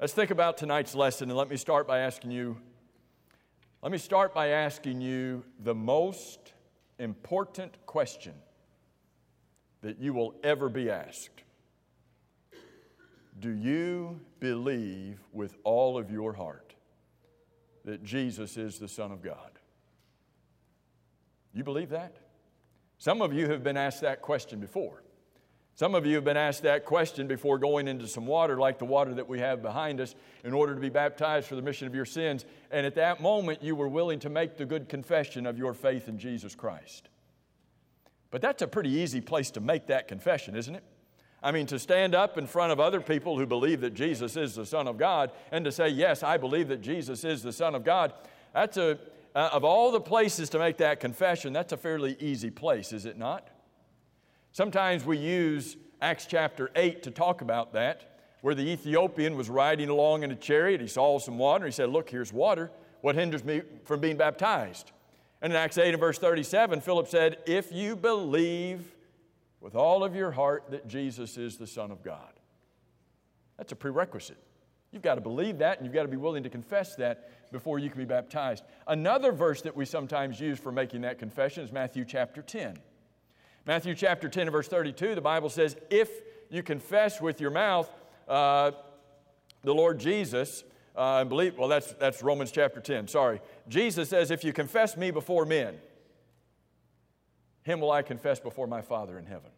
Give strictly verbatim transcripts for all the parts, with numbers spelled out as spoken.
Let's think about tonight's lesson, and let me start by asking you, let me start by asking you the most important question that you will ever be asked. Do you believe with all of your heart that Jesus is the Son of God? You believe that? Some of you have been asked that question before. Some of you have been asked that question before going into some water, like the water that we have behind us, in order to be baptized for the remission of your sins. And at that moment, you were willing to make the good confession of your faith in Jesus Christ. But that's a pretty easy place to make that confession, isn't it? I mean, to stand up in front of other people who believe that Jesus is the Son of God and to say, yes, I believe that Jesus is the Son of God, that's a, uh, of all the places to make that confession, that's a fairly easy place, is it not? Sometimes we use Acts chapter eight to talk about that, where the Ethiopian was riding along in a chariot. He saw some water. He said, look, here's water. What hinders me from being baptized? And in Acts eight and verse thirty-seven, Philip said, if you believe with all of your heart that Jesus is the Son of God. That's a prerequisite. You've got to believe that, and you've got to be willing to confess that before you can be baptized. Another verse that we sometimes use for making that confession is Matthew chapter ten. Matthew chapter ten and verse thirty-two, the Bible says, if you confess with your mouth uh, the Lord Jesus, uh, and believe, well, that's, that's Romans chapter ten, sorry. Jesus says, if you confess me before men, him will I confess before my Father in heaven.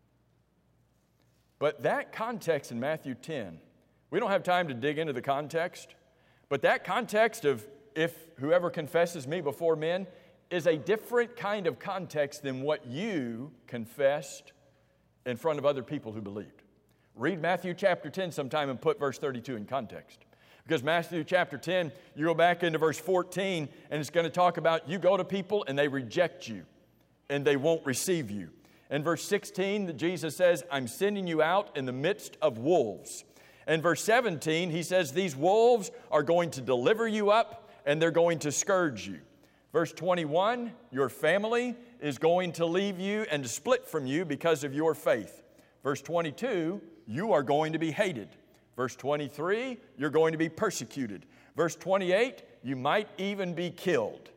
But that context in Matthew ten, we don't have time to dig into the context, but that context of if whoever confesses me before men is a different kind of context than what you confessed in front of other people who believed. Read Matthew chapter ten sometime and put verse thirty-two in context. Because Matthew chapter ten, you go back into verse fourteen, and it's going to talk about you go to people and they reject you, and they won't receive you. In verse sixteen, Jesus says, I'm sending you out in the midst of wolves. In verse seventeen, he says, these wolves are going to deliver you up, and they're going to scourge you. Verse twenty-one, your family is going to leave you and to split from you because of your faith. Verse twenty-two, you are going to be hated. Verse twenty-three, you're going to be persecuted. Verse twenty-eight, you might even be killed.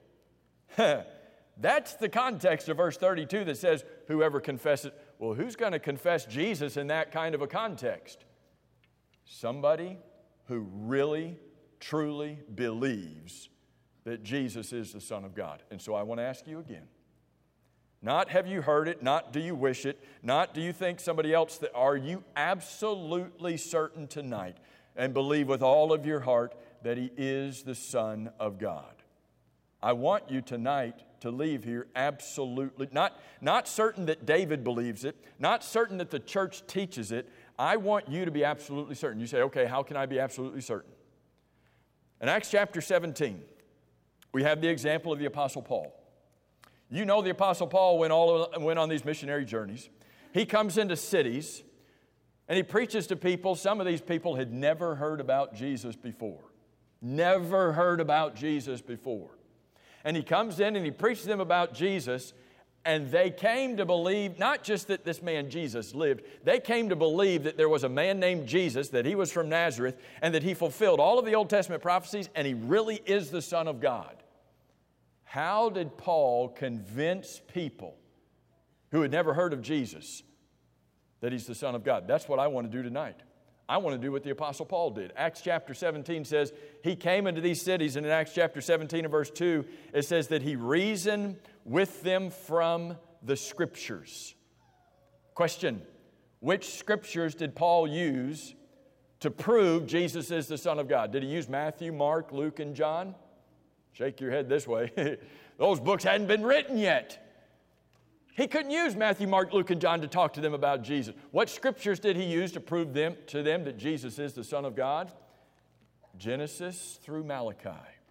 That's the context of verse thirty-two that says, whoever confesses. Well, who's going to confess Jesus in that kind of a context? Somebody who really, truly believes that Jesus is the Son of God. And so I want to ask you again. Not have you heard it, not do you wish it, not do you think somebody else, that are you absolutely certain tonight and believe with all of your heart that He is the Son of God? I want you tonight to leave here absolutely, not, not certain that David believes it, not certain that the church teaches it. I want you to be absolutely certain. You say, okay, how can I be absolutely certain? In Acts chapter seventeen, we have the example of the Apostle Paul. You know the Apostle Paul went, all, went on these missionary journeys. He comes into cities, and he preaches to people. Some of these people had never heard about Jesus before. Never heard about Jesus before. And he comes in and he preaches them about Jesus, and they came to believe, not just that this man Jesus lived, they came to believe that there was a man named Jesus, that he was from Nazareth, and that he fulfilled all of the Old Testament prophecies, and he really is the Son of God. How did Paul convince people who had never heard of Jesus that he's the Son of God? That's what I want to do tonight. I want to do what the Apostle Paul did. Acts chapter seventeen says he came into these cities, and in Acts chapter seventeen and verse two, it says that he reasoned with them from the Scriptures. Question, which Scriptures did Paul use to prove Jesus is the Son of God? Did he use Matthew, Mark, Luke, and John? Shake your head this way. Those books hadn't been written yet. He couldn't use Matthew, Mark, Luke, and John to talk to them about Jesus. What Scriptures did he use to prove them to them that Jesus is the Son of God? Genesis through Malachi.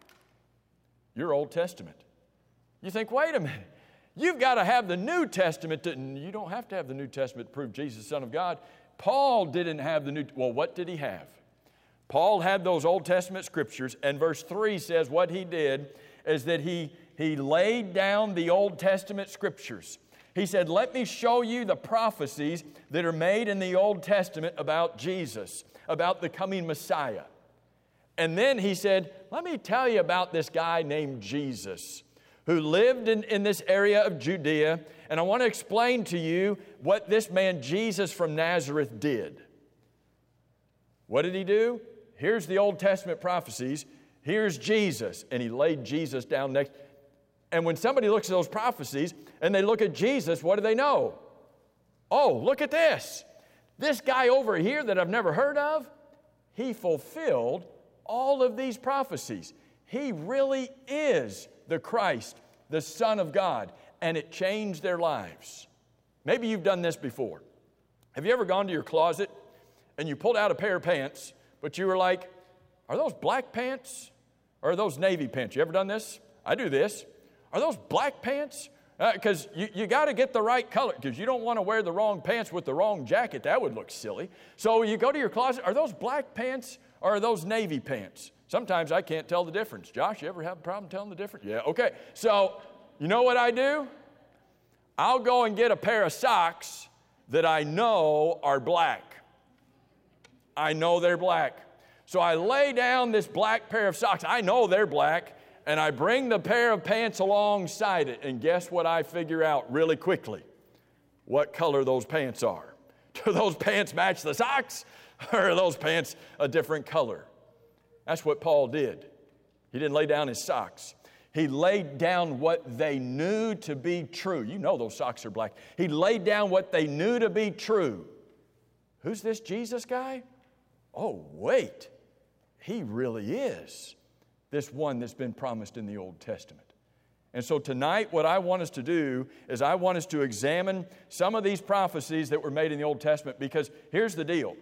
Your Old Testament. You think, wait a minute. You've got to have the New Testament. To, you don't have to have the New Testament to prove Jesus, Son of God. Paul didn't have the New. Well, what did he have? Paul had those Old Testament Scriptures, and verse three says what he did is that he, he laid down the Old Testament Scriptures. He said, let me show you the prophecies that are made in the Old Testament about Jesus, about the coming Messiah. And then he said, let me tell you about this guy named Jesus who lived in, in this area of Judea. And I want to explain to you what this man Jesus from Nazareth did. What did he do? Here's the Old Testament prophecies. Here's Jesus. And he laid Jesus down next. And when somebody looks at those prophecies and they look at Jesus, what do they know? Oh, look at this. This guy over here that I've never heard of, he fulfilled all of these prophecies. He really is the Christ, the Son of God, and it changed their lives. Maybe you've done this before. Have you ever gone to your closet and you pulled out a pair of pants, but you were like, are those black pants or are those navy pants? You ever done this? I do this. Are those black pants? Because uh, you, you got to get the right color, because you don't want to wear the wrong pants with the wrong jacket. That would look silly. So you go to your closet, are those black pants or are those navy pants? Sometimes I can't tell the difference. Josh, you ever have a problem telling the difference? Yeah, okay. So you know what I do? I'll go and get a pair of socks that I know are black. I know they're black. So I lay down this black pair of socks. I know they're black. And I bring the pair of pants alongside it. And guess what I figure out really quickly? What color those pants are. Do those pants match the socks? Or are those pants a different color? That's what Paul did. He didn't lay down his socks. He laid down what they knew to be true. You know those socks are black. He laid down what they knew to be true. Who's this Jesus guy? Oh, wait. He really is this one that's been promised in the Old Testament. And so tonight, what I want us to do is I want us to examine some of these prophecies that were made in the Old Testament, because here's the deal.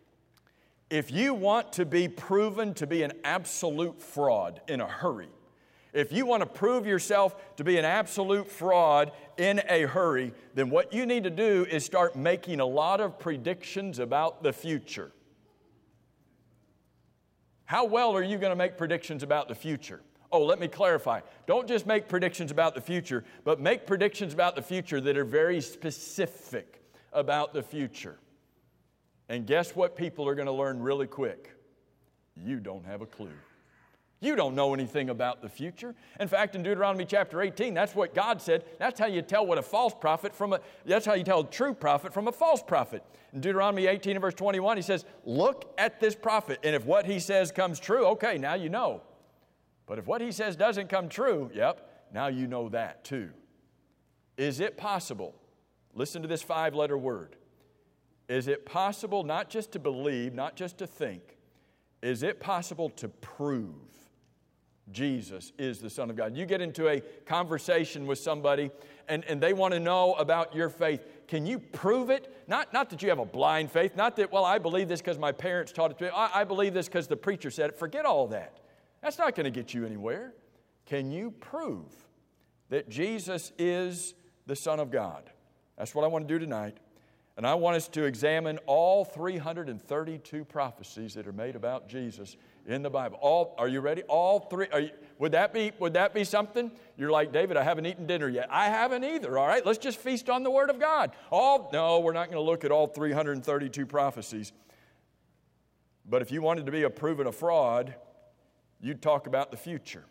If you want to be proven to be an absolute fraud in a hurry, if you want to prove yourself to be an absolute fraud in a hurry, then what you need to do is start making a lot of predictions about the future. How well are you going to make predictions about the future? Oh, let me clarify. Don't just make predictions about the future, but make predictions about the future that are very specific about the future. And guess what people are going to learn really quick? You don't have a clue. You don't know anything about the future. In fact, in Deuteronomy chapter eighteen, that's what God said. That's how you tell what a false prophet from a, that's how you tell a true prophet from a false prophet. In Deuteronomy eighteen and verse twenty-one, he says, look at this prophet, and if what he says comes true, okay, now you know. But if what he says doesn't come true, yep, now you know that too. Is it possible, listen to this five-letter word, is it possible not just to believe, not just to think, is it possible to prove Jesus is the Son of God? You get into a conversation with somebody and, and they want to know about your faith. Can you prove it? Not, not that you have a blind faith, not that, well, I believe this because my parents taught it to me. I, I believe this because the preacher said it. Forget all that. That's not going to get you anywhere. Can you prove that Jesus is the Son of God? That's what I want to do tonight. And I want us to examine all three hundred thirty-two prophecies that are made about Jesus in the Bible. All, are you ready? All three. Are you, would that be, would that be something? You're like, David, I haven't eaten dinner yet. I haven't either, all right? Let's just feast on the Word of God. All, no, we're not going to look at all three hundred thirty-two prophecies. But if you wanted to be a proven a fraud, you'd talk about the future.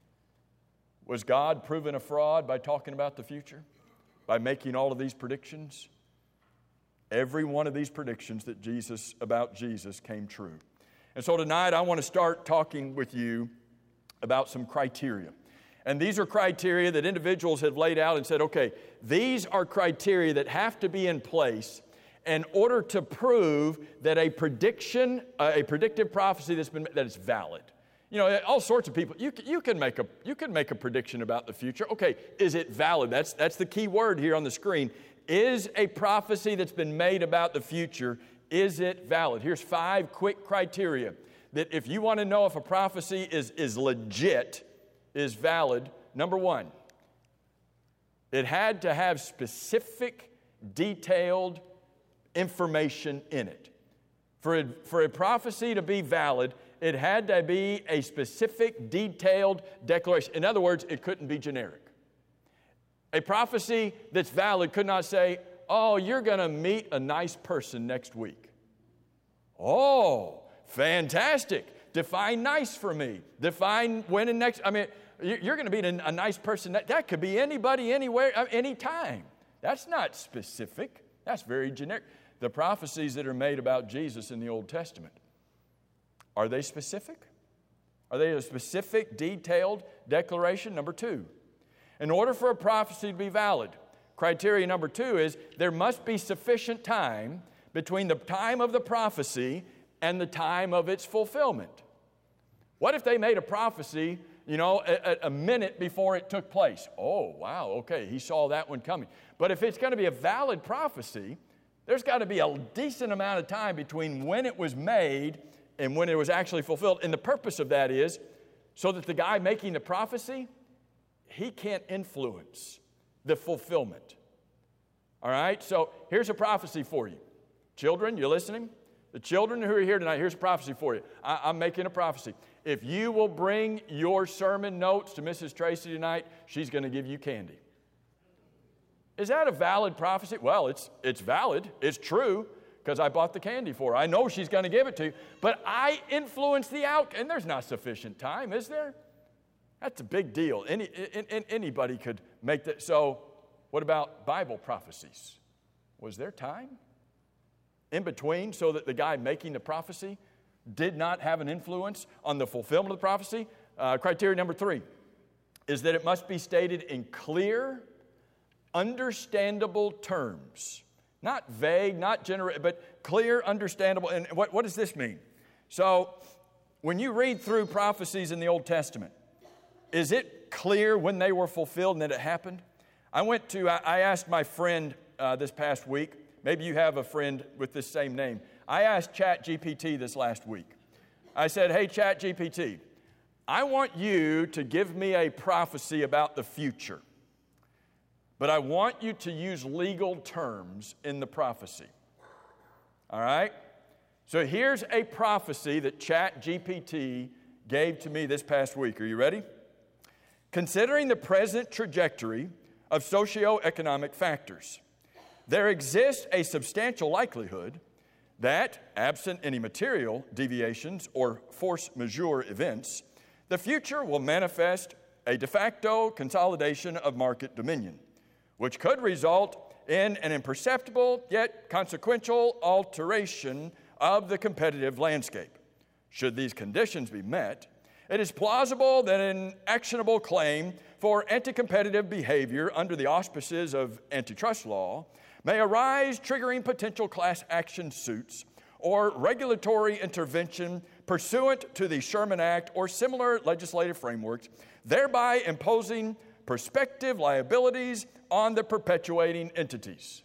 Was God proven a fraud by talking about the future? By making all of these predictions? Every one of these predictions that Jesus about Jesus came true. And so tonight I want to start talking with you about some criteria. And these are criteria that individuals have laid out and said, okay, these are criteria that have to be in place in order to prove that a prediction, uh, a predictive prophecy that's been that is valid. You know, all sorts of people, you, you, can make a, you can make a prediction about the future. Okay, is it valid? That's, that's the key word here on the screen. Is a prophecy that's been made about the future, is it valid? Here's five quick criteria that if you want to know if a prophecy is, is legit, is valid. Number one, it had to have specific, detailed information in it. For a, for a prophecy to be valid, it had to be a specific, detailed declaration. In other words, it couldn't be generic. A prophecy that's valid could not say, oh, you're going to meet a nice person next week. Oh, fantastic. Define nice for me. Define when and next. I mean, you're going to be a nice person. That, that could be anybody, anywhere, anytime. That's not specific. That's very generic. The prophecies that are made about Jesus in the Old Testament, are they specific? Are they a specific, detailed declaration? Number two, in order for a prophecy to be valid, criteria number two is there must be sufficient time between the time of the prophecy and the time of its fulfillment. What if they made a prophecy, you know, a, a minute before it took place? Oh, wow, okay, he saw that one coming. But if it's going to be a valid prophecy, there's got to be a decent amount of time between when it was made and when it was actually fulfilled. And the purpose of that is so that the guy making the prophecy, he can't influence the fulfillment. All right, so here's a prophecy for you. Children, you listening? The children who are here tonight, here's a prophecy for you. I, I'm making a prophecy. If you will bring your sermon notes to Missus Tracy tonight, she's going to give you candy. Is that a valid prophecy? Well, it's it's valid. It's true because I bought the candy for her. I know she's going to give it to you, but I influence the outcome. And there's not sufficient time, is there? That's a big deal. Any, in, in, anybody could make that. So what about Bible prophecies? Was there time in between so that the guy making the prophecy did not have an influence on the fulfillment of the prophecy? Uh, criteria number three is that it must be stated in clear, understandable terms. Not vague, not general, but clear, understandable. And what, what does this mean? So when you read through prophecies in the Old Testament, is it clear when they were fulfilled and that it happened? I went to, I, I asked my friend uh, this past week, maybe you have a friend with this same name. I asked ChatGPT this last week. I said, hey, ChatGPT, I want you to give me a prophecy about the future, but I want you to use legal terms in the prophecy. All right? So here's a prophecy that ChatGPT gave to me this past week. Are you ready? Considering the present trajectory of socioeconomic factors, there exists a substantial likelihood that, absent any material deviations or force majeure events, the future will manifest a de facto consolidation of market dominion, which could result in an imperceptible yet consequential alteration of the competitive landscape. Should these conditions be met, it is plausible that an actionable claim for anti-competitive behavior under the auspices of antitrust law may arise, triggering potential class action suits or regulatory intervention pursuant to the Sherman Act or similar legislative frameworks, thereby imposing prospective liabilities on the perpetuating entities.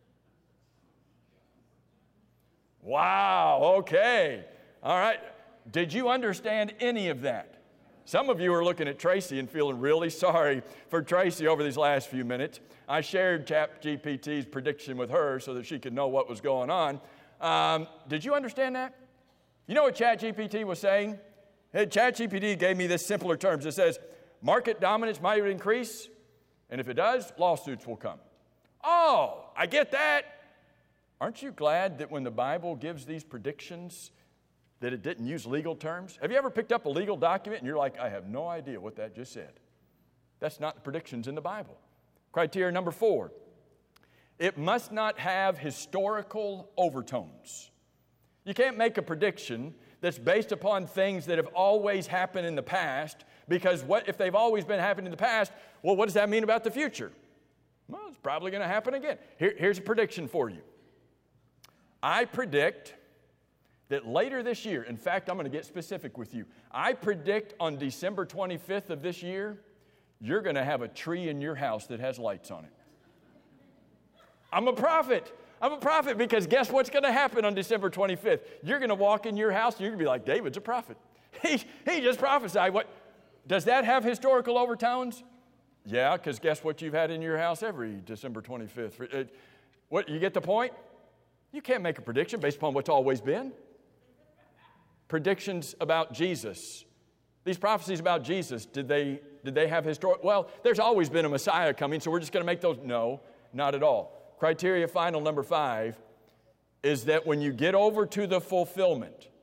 Wow, okay. All right. Did you understand any of that? Some of you are looking at Tracy and feeling really sorry for Tracy over these last few minutes. I shared ChatGPT's prediction with her so that she could know what was going on. Um, did you understand that? You know what ChatGPT was saying? Hey, ChatGPT gave me this simpler terms. It says, market dominance might increase, and if it does, lawsuits will come. Oh, I get that. Aren't you glad that when the Bible gives these predictions that it didn't use legal terms? Have you ever picked up a legal document and you're like, I have no idea what that just said? That's not the predictions in the Bible. Criteria number four, it must not have historical overtones. You can't make a prediction that's based upon things that have always happened in the past, because what if they've always been happening in the past, well, what does that mean about the future? Well, it's probably going to happen again. Here, here's a prediction for you. I predict that later this year, in fact, I'm going to get specific with you. I predict on December twenty-fifth of this year, you're going to have a tree in your house that has lights on it. I'm a prophet. I'm a prophet because guess what's going to happen on December twenty-fifth? You're going to walk in your house and you're going to be like, David's a prophet. He, he just prophesied. What, does that have historical overtones? Yeah, because guess what you've had in your house every December twenty-fifth? What, you get the point? You can't make a prediction based upon what's always been. Predictions about Jesus. These prophecies about Jesus, did they, did they have historic? Well, there's always been a Messiah coming, so we're just going to make those. No, not at all. Criteria final number five is that when you get over to the fulfillment,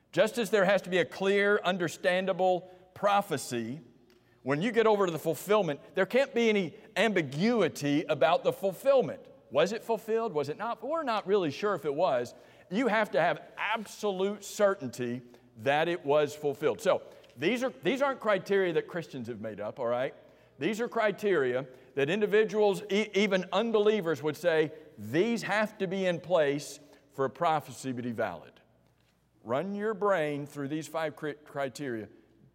Just as there has to be a clear, understandable prophecy, when you get over to the fulfillment, there can't be any ambiguity about the fulfillment. Was it fulfilled? Was it not? We're not really sure if it was. You have to have absolute certainty that it was fulfilled. So these are these aren't criteria that Christians have made up, all right? These are criteria that individuals, e- even unbelievers, would say, these have to be in place for a prophecy to be valid. Run your brain through these five cri- criteria.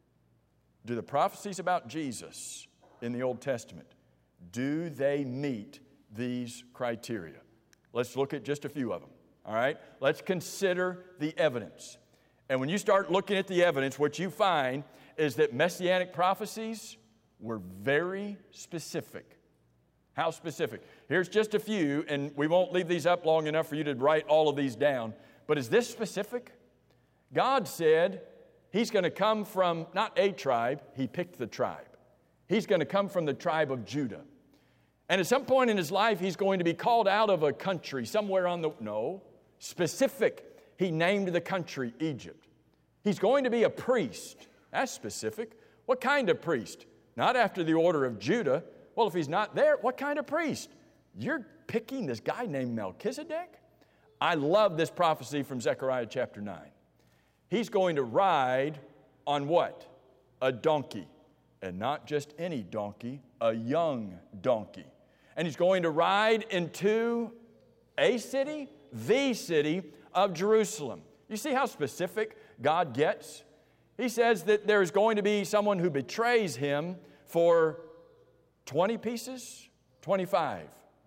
Do the prophecies about Jesus in the Old Testament, do they meet these criteria? Let's look at just a few of them, all right? Let's consider the evidence. And when you start looking at the evidence, what you find is that messianic prophecies were very specific. How specific? Here's just a few, and we won't leave these up long enough for you to write all of these down. But is this specific? God said He's going to come from, not a tribe, He picked the tribe. He's going to come from the tribe of Judah. And at some point in His life, He's going to be called out of a country somewhere on the, no, specific. He named the country Egypt. He's going to be a priest. That's specific. What kind of priest? Not after the order of Judah. Well, if he's not there, what kind of priest? You're picking this guy named Melchizedek? I love this prophecy from Zechariah chapter nine. He's going to ride on what? A donkey. And not just any donkey, a young donkey. And he's going to ride into a city, the city of Jerusalem. You see how specific God gets? He says that there's going to be someone who betrays him for twenty pieces, twenty-five.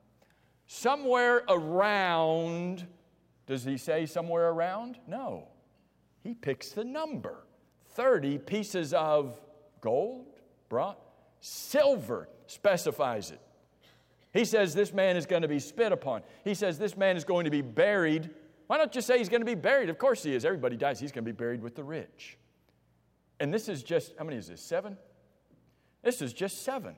Somewhere around, does he say somewhere around? No. He picks the number. thirty pieces of gold, bronze, silver specifies it. He says this man is going to be spit upon. He says this man is going to be buried. Why don't you say he's going to be buried? Of course he is. Everybody dies. He's going to be buried with the rich. And this is just, how many is this? Seven? This is just seven.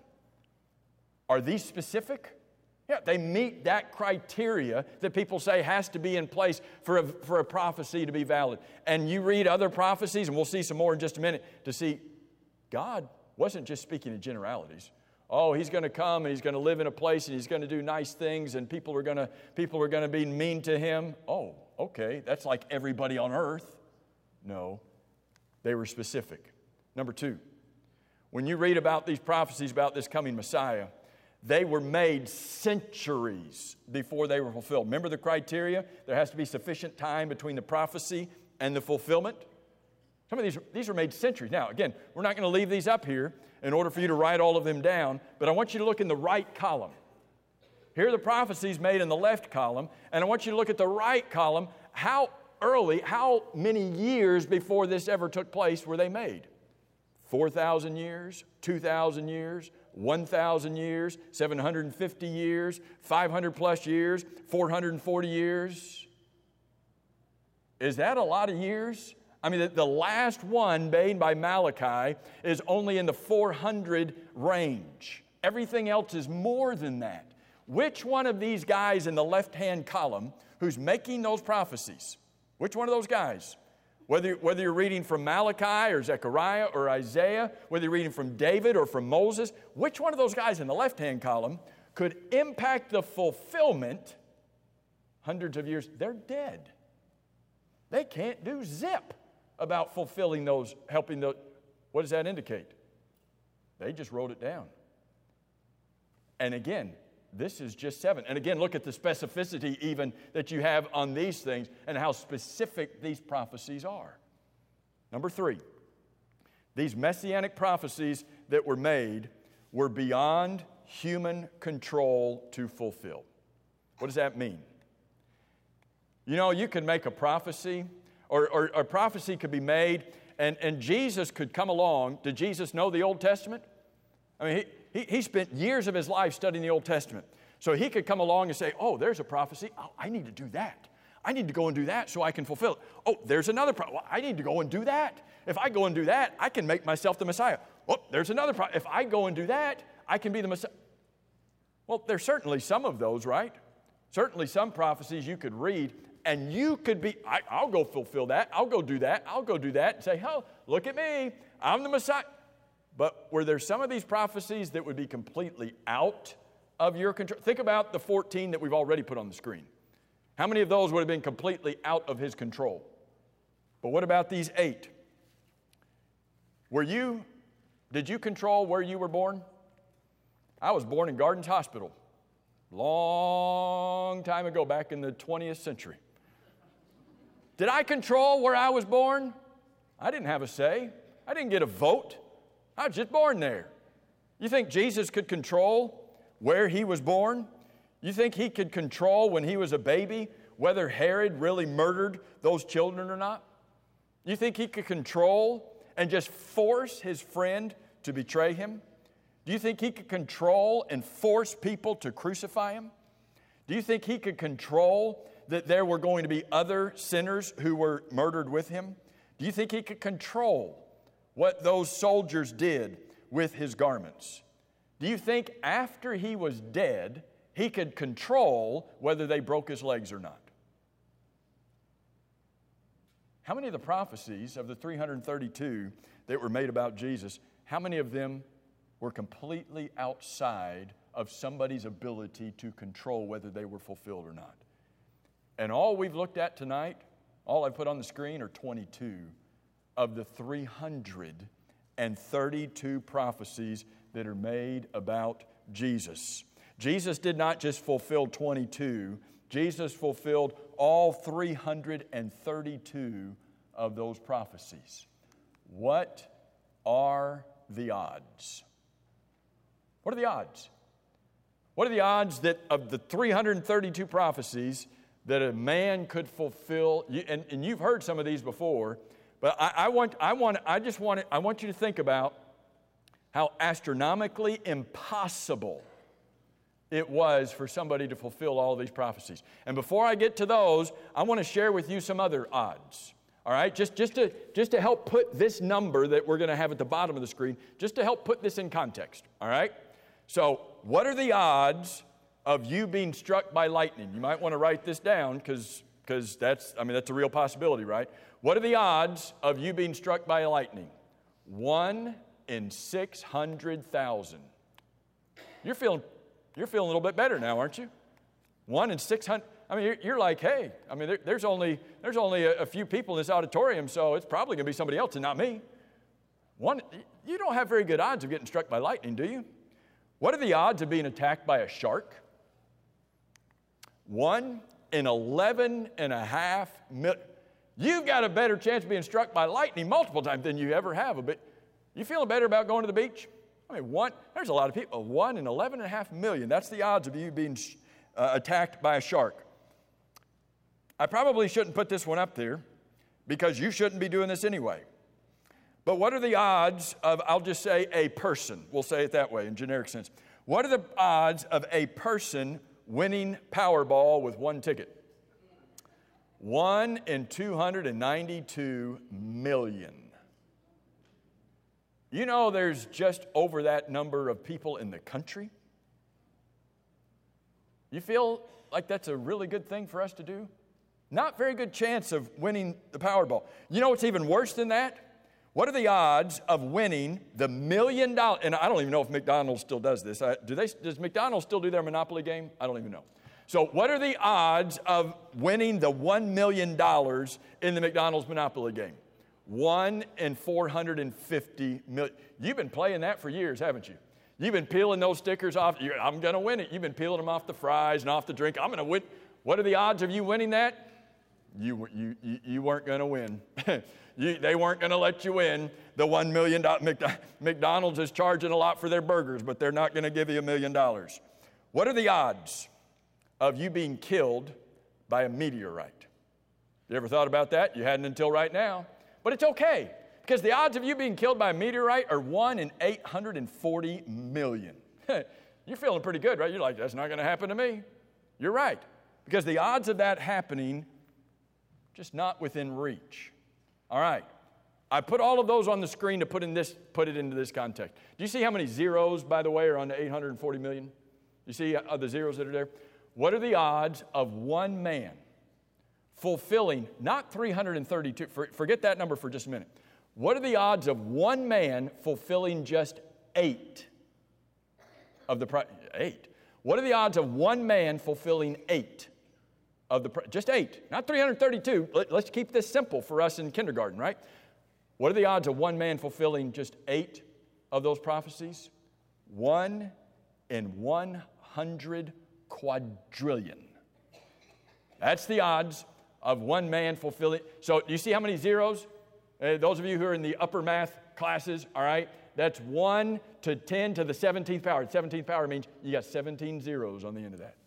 Are these specific? Yeah, they meet that criteria that people say has to be in place for a, for a prophecy to be valid. And you read other prophecies, and we'll see some more in just a minute, to see God wasn't just speaking in generalities. Oh, he's going to come and he's going to live in a place and he's going to do nice things and people are going to people are going to be mean to him. Oh, okay, that's like everybody on earth. No, they were specific. Number two, when you read about these prophecies about this coming Messiah, they were made centuries before they were fulfilled. Remember the criteria? There has to be sufficient time between the prophecy and the fulfillment. Some of these, these were made centuries. Now, again, we're not going to leave these up here in order for you to write all of them down, but I want you to look in the right column. Here are the prophecies made in the left column, and I want you to look at the right column. How early, how many years before this ever took place were they made? four thousand years, two thousand years, one thousand years, seven hundred fifty years, five hundred plus years, four hundred forty years. Is that a lot of years? I mean, the last one made by Malachi is only in the four hundred range. Everything else is more than that. Which one of these guys in the left-hand column who's making those prophecies, which one of those guys, whether, whether you're reading from Malachi or Zechariah or Isaiah, whether you're reading from David or from Moses, which one of those guys in the left-hand column could impact the fulfillment hundreds of years? They're dead. They can't do zip about fulfilling those, helping those. What does that indicate? They just wrote it down. And again, this is just seven. And again, look at the specificity even that you have on these things and how specific these prophecies are. Number three, these messianic prophecies that were made were beyond human control to fulfill. What does that mean? You know, you can make a prophecy, or, or, or a prophecy could be made, and, and Jesus could come along. Did Jesus know the Old Testament? I mean, he, he, he spent years of his life studying the Old Testament. So he could come along and say, oh, there's a prophecy. Oh, I need to do that. I need to go and do that so I can fulfill it. Oh, there's another prophecy. Well, I need to go and do that. If I go and do that, I can make myself the Messiah. Oh, there's another prophecy. If I go and do that, I can be the Messiah. Well, there's certainly some of those, right? Certainly some prophecies you could read, and you could be, I, I'll go fulfill that. I'll go do that. I'll go do that. And say, oh, look at me. I'm the Messiah. But were there some of these prophecies that would be completely out of your control? Think about the fourteen that we've already put on the screen. How many of those would have been completely out of his control? But what about these eight? Were you, did you control where you were born? I was born in Gardens Hospital. Long time ago, back in the twentieth century. Did I control where I was born? I didn't have a say. I didn't get a vote. I was just born there. You think Jesus could control where he was born? You think he could control when he was a baby whether Herod really murdered those children or not? You think he could control and just force his friend to betray him? Do you think he could control and force people to crucify him? Do you think he could control that there were going to be other sinners who were murdered with him? Do you think he could control what those soldiers did with his garments? Do you think after he was dead, he could control whether they broke his legs or not? How many of the prophecies of the three hundred thirty-two that were made about Jesus, how many of them were completely outside of somebody's ability to control whether they were fulfilled or not? And all we've looked at tonight, all I put on the screen are twenty-two of the three hundred thirty-two prophecies that are made about Jesus. Jesus did not just fulfill twenty-two, Jesus fulfilled all three hundred thirty-two of those prophecies. What are the odds? What are the odds? What are the odds that of the three hundred thirty-two prophecies that a man could fulfill? And, and you've heard some of these before, but I, I want, I want, I just want, I want you to think about how astronomically impossible it was for somebody to fulfill all of these prophecies. And before I get to those, I want to share with you some other odds. All right, just, just, to, just to help put this number that we're going to have at the bottom of the screen, just to help put this in context. All right? So, what are the odds of you being struck by lightning? You might want to write this down because because that's, I mean, that's a real possibility, right? What are the odds of you being struck by lightning? One in six hundred thousand. You're feeling, you're feeling a little bit better now, aren't you? One in six hundred. I mean, you're, you're like, hey, I mean, there, there's only there's only a, a few people in this auditorium, so it's probably going to be somebody else and not me. One, you don't have very good odds of getting struck by lightning, do you? What are the odds of being attacked by a shark? One in eleven and a half million. You've got a better chance of being struck by lightning multiple times than you ever have. A bit. You feeling better about going to the beach? I mean, one, there's a lot of people. One in eleven and a half million. That's the odds of you being uh, attacked by a shark. I probably shouldn't put this one up there because you shouldn't be doing this anyway. But what are the odds of, I'll just say a person, we'll say it that way in generic sense. What are the odds of a person winning Powerball with one ticket? One in two hundred ninety-two million. You know there's just over that number of people in the country? You feel like that's a really good thing for us to do? Not very good chance of winning the Powerball. You know what's even worse than that? What are the odds of winning the million dollar, and I don't even know if McDonald's still does this. I, do they, does McDonald's still do their Monopoly game? I don't even know. So what are the odds of winning the one million dollars in the McDonald's Monopoly game? One in four hundred fifty million. You've been playing that for years, haven't you? You've been peeling those stickers off. You're, I'm going to win it. You've been peeling them off the fries and off the drink. I'm going to win. What are the odds of you winning that? You, you, you, you weren't going to win. you, they weren't going to let you win the one million dollars. McDonald's is charging a lot for their burgers, but they're not going to give you a million dollars. What are the odds of you being killed by a meteorite? You ever thought about that? You hadn't until right now. But it's okay, because the odds of you being killed by a meteorite are one in eight hundred forty million. You're feeling pretty good, right? You're like, that's not going to happen to me. You're right, because the odds of that happening just not within reach. All right. I put all of those on the screen to put in this, put it into this context. Do you see how many zeros, by the way, are on the eight hundred forty million? You see uh, the zeros that are there? What are the odds of one man fulfilling, not three hundred thirty-two, forget that number for just a minute. What are the odds of one man fulfilling just eight of the, eight? What are the odds of one man fulfilling eight of the, just eight, not three hundred thirty-two. Let, let's keep this simple for us in kindergarten, right? What are the odds of one man fulfilling just eight of those prophecies? One in one hundred quadrillion. That's the odds of one man fulfilling. So do you see how many zeros? Uh, those of you who are in the upper math classes, all right, that's one to ten to the seventeenth power. The seventeenth power means you got seventeen zeros on the end of that.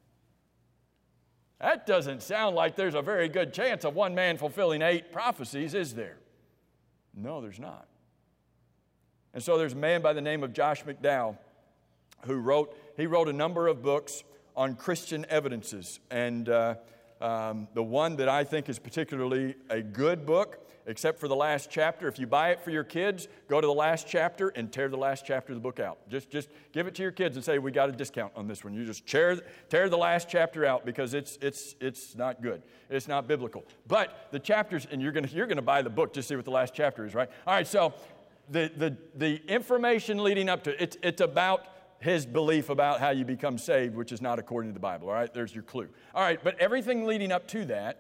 That doesn't sound like there's a very good chance of one man fulfilling eight prophecies, is there? No, there's not. And so there's a man by the name of Josh McDowell who wrote, he wrote a number of books on Christian evidences. And uh, um, the one that I think is particularly a good book, except for the last chapter. If you buy it for your kids, go to the last chapter and tear the last chapter of the book out. Just, just give it to your kids and say, we got a discount on this one. You just tear, tear the last chapter out because it's, it's, it's not good. It's not biblical. But the chapters, and you're going you're gonna buy the book, just see what the last chapter is, right? All right, so the, the, the information leading up to it, it's, it's about his belief about how you become saved, which is not according to the Bible, all right? There's your clue. All right, but everything leading up to that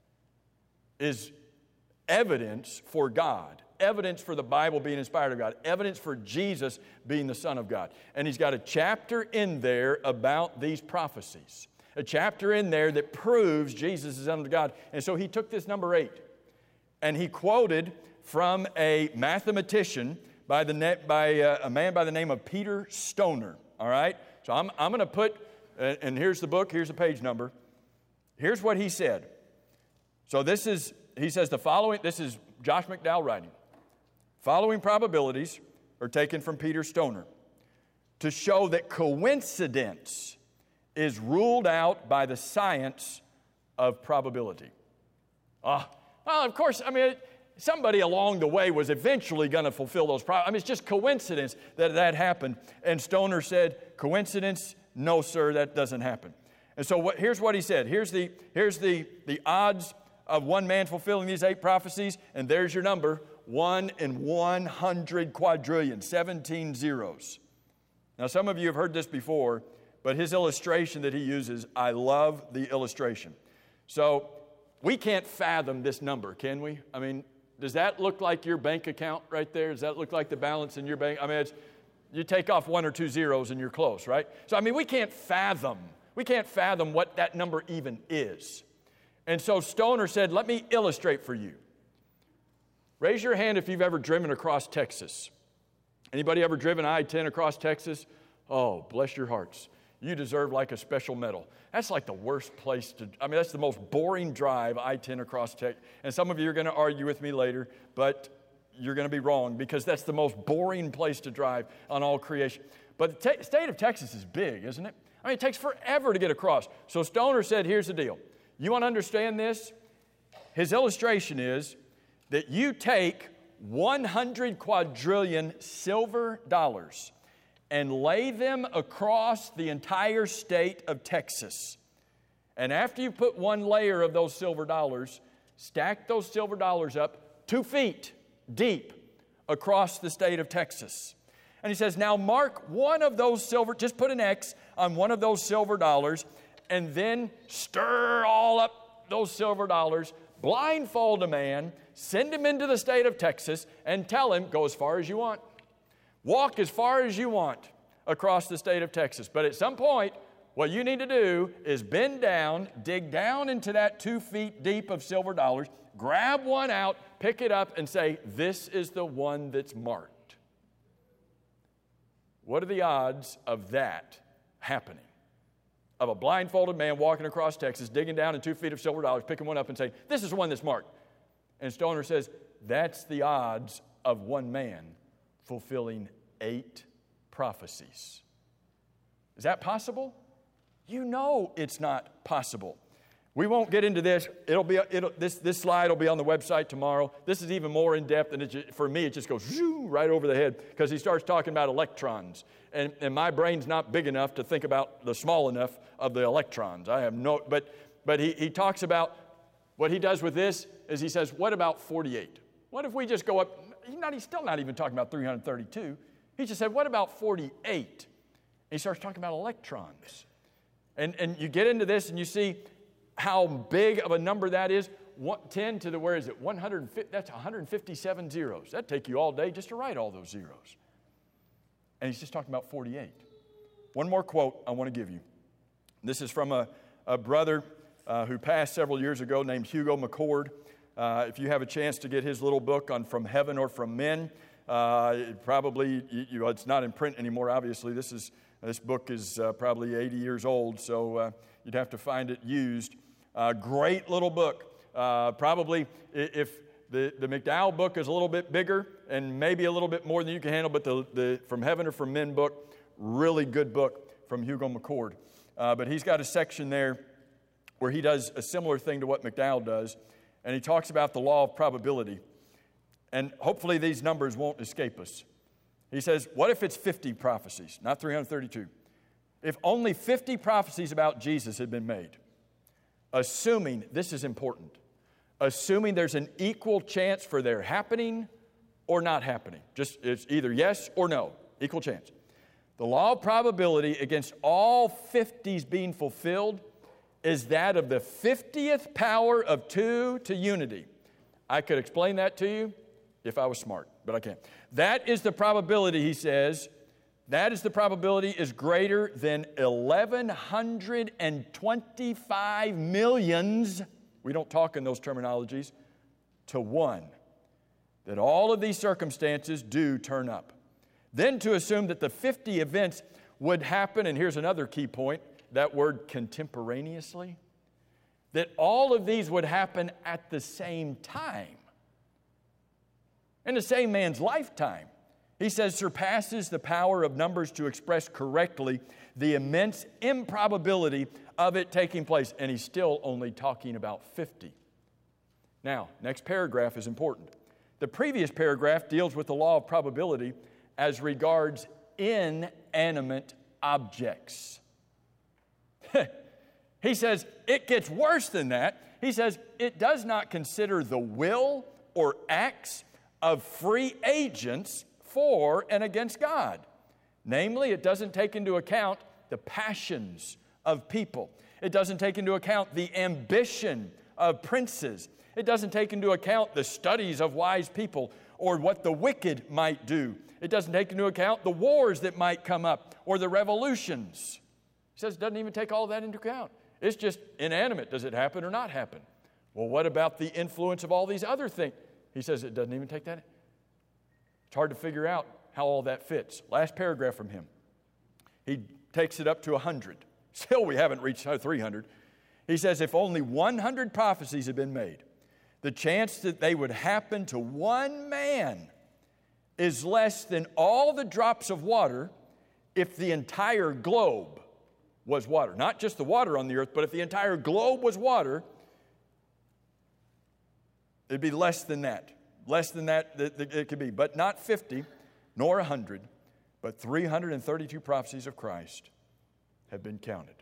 is evidence for God, evidence for the Bible being inspired of God, evidence for Jesus being the Son of God. And he's got a chapter in there about these prophecies, a chapter in there that proves Jesus is the Son of God. And so he took this number eight, and he quoted from a mathematician by, the by uh, a man by the name of Peter Stoner, all right? So I'm, I'm going to put, uh, and here's the book, here's the page number. Here's what he said. So this is, he says the following, this is Josh McDowell writing. Following probabilities are taken from Peter Stoner to show that coincidence is ruled out by the science of probability. Ah, well, of course, I mean, somebody along the way was eventually going to fulfill those prophecies. I mean, it's just coincidence that that happened. And Stoner said, coincidence? No, sir, that doesn't happen. And so what, here's what he said. Here's the, here's the, the odds of one man fulfilling these eight prophecies, and there's your number, one in one hundred quadrillion, seventeen zeros. Now, some of you have heard this before, but his illustration that he uses, I love the illustration. So we can't fathom this number, can we? I mean, does that look like your bank account right there? Does that look like the balance in your bank? I mean, it's, you take off one or two zeros and you're close, right? So, I mean, we can't fathom, we can't fathom what that number even is. And so Stoner said, let me illustrate for you. Raise your hand if you've ever driven across Texas. Anybody ever driven I ten across Texas? Oh, bless your hearts. You deserve like a special medal. That's like the worst place to, I mean, that's the most boring drive, I ten across Texas. And some of you are going to argue with me later, but you're going to be wrong because that's the most boring place to drive on all creation. But the te- state of Texas is big, isn't it? I mean, it takes forever to get across. So Stoner said, here's the deal. You want to understand this? His illustration is that you take one hundred quadrillion silver dollars and lay them across the entire state of Texas. And after you put one layer of those silver dollars, stack those silver dollars up two feet deep across the state of Texas. And he says, now mark one of those silver, just put an X on one of those silver dollars, and then stir all up those silver dollars, blindfold a man, send him into the state of Texas, and tell him, go as far as you want. Walk as far as you want across the state of Texas. But at some point, what you need to do is bend down, dig down into that two feet deep of silver dollars, grab one out, pick it up, and say, this is the one that's marked. What are the odds of that happening? Of a blindfolded man walking across Texas, digging down in two feet of silver dollars, picking one up and saying, this is the one that's marked. And Stoner says, that's the odds of one man fulfilling eight prophecies. Is that possible? You know it's not possible. We won't get into this. It'll be it'll, this this slide will be on the website tomorrow. This is even more in depth, and it just, for me, it just goes zoom, right over the head because he starts talking about electrons, and and my brain's not big enough to think about the small enough of the electrons. I have no, but but he he talks about What he does with this is he says, what about forty-eight? What if we just go up? He's, not, he's still not even talking about three hundred thirty-two. He just said, what about forty-eight? And he starts talking about electrons. And, and you get into this and you see how big of a number that is. One, ten to the, where is it? one hundred fifty, that's one hundred fifty-seven zeros. That'd take you all day just to write all those zeros. And he's just talking about forty-eight. One more quote I want to give you. This is from a, a brother uh, who passed several years ago named Hugo McCord. Uh, if you have a chance to get his little book on From Heaven or From Men, uh, it probably, you, you, it's not in print anymore, obviously. This is this book is uh, probably eighty years old, so uh, you'd have to find it used. Uh, great little book. Uh, probably if the, the McDowell book is a little bit bigger and maybe a little bit more than you can handle, but the, the From Heaven or From Men book, really good book from Hugo McCord. Uh, but he's got a section there where he does a similar thing to what McDowell does, and he talks about the law of probability. And hopefully these numbers won't escape us. He says, what if it's fifty prophecies, not three hundred thirty-two? If only fifty prophecies about Jesus had been made, assuming, this is important, assuming there's an equal chance for their happening or not happening. Just, it's either yes or no, equal chance. The law of probability against all fifties being fulfilled is that of the fiftieth power of two to unity. I could explain that to you if I was smart, but I can't. That is the probability, he says, that is the probability is greater than eleven twenty-five millions, we don't talk in those terminologies, to one, that all of these circumstances do turn up. Then to assume that the fifty events would happen, and here's another key point, that word contemporaneously, that all of these would happen at the same time, in the same man's lifetime. He says, surpasses the power of numbers to express correctly the immense improbability of it taking place. And he's still only talking about fifty. Now, next paragraph is important. The previous paragraph deals with the law of probability as regards inanimate objects. He says it gets worse than that. He says it does not consider the will or acts of free agents for and against God. Namely, it doesn't take into account the passions of people. It doesn't take into account the ambition of princes. It doesn't take into account the studies of wise people or what the wicked might do. It doesn't take into account the wars that might come up or the revolutions. He says it doesn't even take all of that into account. It's just inanimate. Does it happen or not happen? Well, what about the influence of all these other things? He says it doesn't even take that. It's hard to figure out how all that fits. Last paragraph from him. He takes it up to one hundred. Still, we haven't reached three hundred. He says if only one hundred prophecies had been made, the chance that they would happen to one man is less than all the drops of water if the entire globe was water. Not just the water on the earth, but if the entire globe was water, it'd be less than that. Less than that it could be. But not fifty, nor one hundred, but three hundred thirty-two prophecies of Christ have been counted.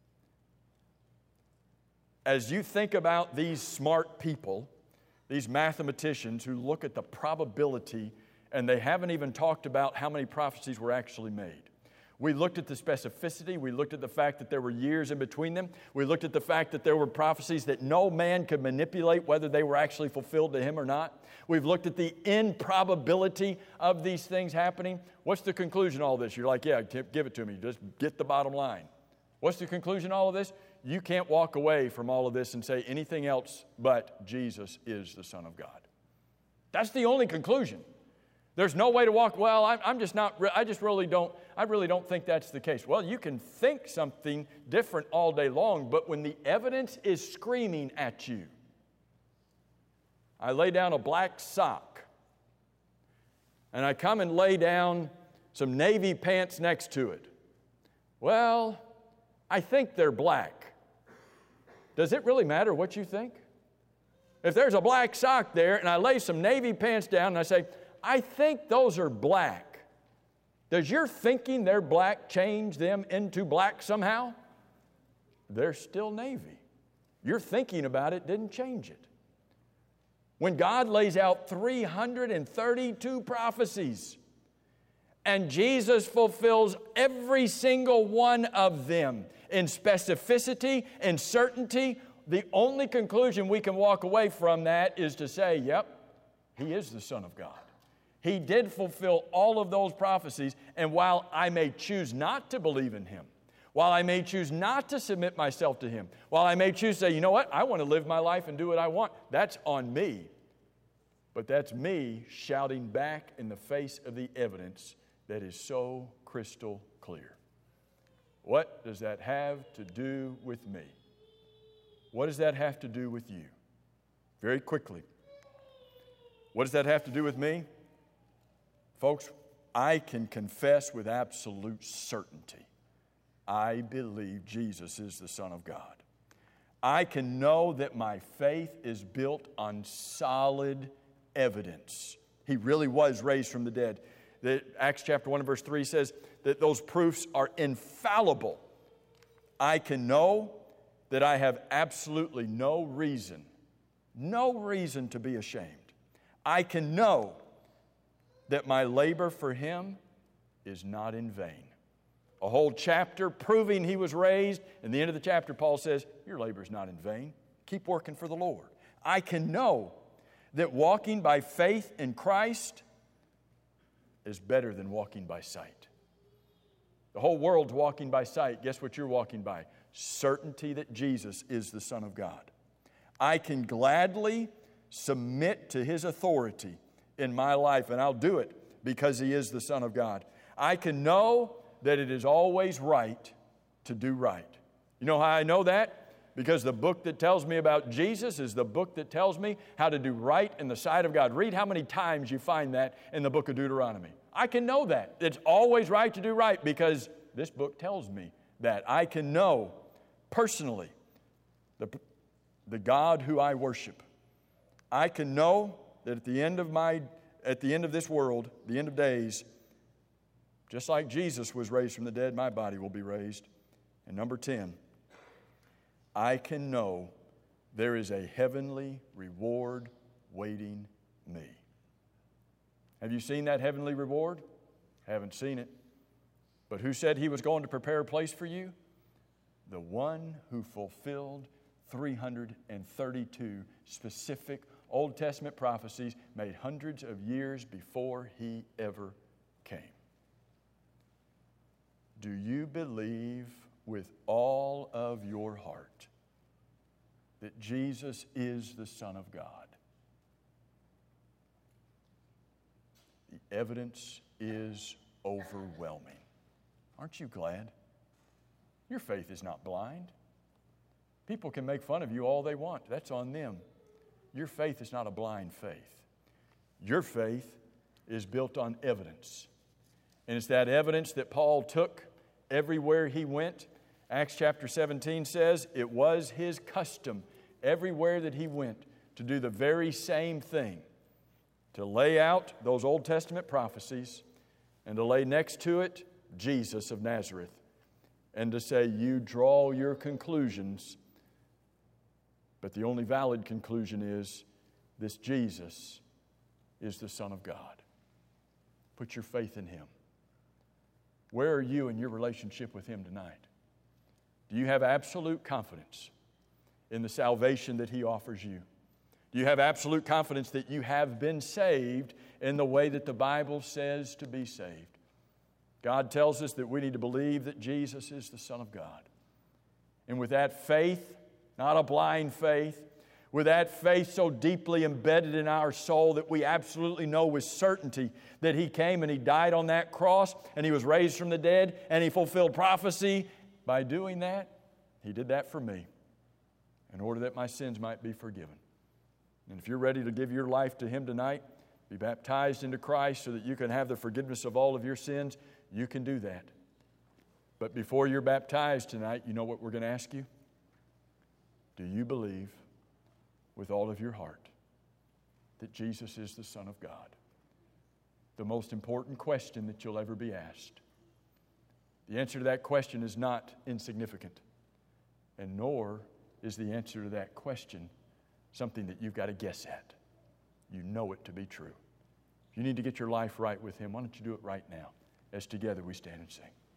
As you think about these smart people, these mathematicians who look at the probability, and they haven't even talked about how many prophecies were actually made. We looked at the specificity. We looked at the fact that there were years in between them. We looked at the fact that there were prophecies that no man could manipulate whether they were actually fulfilled to him or not. We've looked at the improbability of these things happening. What's the conclusion of all this? You're like, yeah, give it to me. Just get the bottom line. What's the conclusion of all of this? You can't walk away from all of this and say anything else but Jesus is the Son of God. That's the only conclusion. There's no way to walk, well, I'm, I'm just not, I just really don't, I really don't think that's the case. Well, you can think something different all day long, but when the evidence is screaming at you, I lay down a black sock, and I come and lay down some navy pants next to it. Well, I think they're black. Does it really matter what you think? If there's a black sock there, and I lay some navy pants down, and I say, I think those are black. Does your thinking they're black change them into black somehow? They're still navy. Your thinking about it didn't change it. When God lays out three hundred thirty-two prophecies, and Jesus fulfills every single one of them in specificity and certainty, the only conclusion we can walk away from that is to say, yep, He is the Son of God. He did fulfill all of those prophecies, and while I may choose not to believe in Him, while I may choose not to submit myself to Him, while I may choose to say, you know what, I want to live my life and do what I want, that's on me. But that's me shouting back in the face of the evidence that is so crystal clear. What does that have to do with me? What does that have to do with you? Very quickly. What does that have to do with me? Folks, I can confess with absolute certainty, I believe Jesus is the Son of God. I can know that my faith is built on solid evidence. He really was raised from the dead. The, Acts chapter one and verse three says that those proofs are infallible. I can know that I have absolutely no reason, no reason to be ashamed. I can know that my labor for Him is not in vain. A whole chapter proving He was raised. In the end of the chapter, Paul says, your labor is not in vain. Keep working for the Lord. I can know that walking by faith in Christ is better than walking by sight. The whole world's walking by sight. Guess what you're walking by? Certainty that Jesus is the Son of God. I can gladly submit to His authority in my life, and I'll do it because He is the Son of God. I can know that it is always right to do right. You know how I know that? Because the book that tells me about Jesus is the book that tells me how to do right in the sight of God. Read how many times you find that in the book of Deuteronomy. I can know that. It's always right to do right because this book tells me that. I can know personally the, the God who I worship. I can know that at the end of my, at the end of this world, the end of days, just like Jesus was raised from the dead, my body will be raised. And number ten, I can know there is a heavenly reward waiting me. Have you seen that heavenly reward? Haven't seen it. But who said He was going to prepare a place for you? The one who fulfilled three hundred thirty-two specific Old Testament prophecies made hundreds of years before He ever came. Do you believe with all of your heart that Jesus is the Son of God? The evidence is overwhelming. Aren't you glad? Your faith is not blind. People can make fun of you all they want. That's on them. Your faith is not a blind faith. Your faith is built on evidence. And it's that evidence that Paul took everywhere he went. Acts chapter seventeen says it was his custom everywhere that he went to do the very same thing, to lay out those Old Testament prophecies and to lay next to it Jesus of Nazareth and to say, you draw your conclusions, but the only valid conclusion is this Jesus is the Son of God. Put your faith in Him. Where are you in your relationship with Him tonight? Do you have absolute confidence in the salvation that He offers you? Do you have absolute confidence that you have been saved in the way that the Bible says to be saved? God tells us that we need to believe that Jesus is the Son of God. And with that faith, not a blind faith, with that faith so deeply embedded in our soul that we absolutely know with certainty that He came and He died on that cross and He was raised from the dead and He fulfilled prophecy. By doing that, He did that for me in order that my sins might be forgiven. And if you're ready to give your life to Him tonight, be baptized into Christ so that you can have the forgiveness of all of your sins, you can do that. But before you're baptized tonight, you know what we're going to ask you? Do you believe with all of your heart that Jesus is the Son of God? The most important question that you'll ever be asked. The answer to that question is not insignificant, and nor is the answer to that question something that you've got to guess at? You know it to be true. If you need to get your life right with Him, why don't you do it right now as together we stand and sing.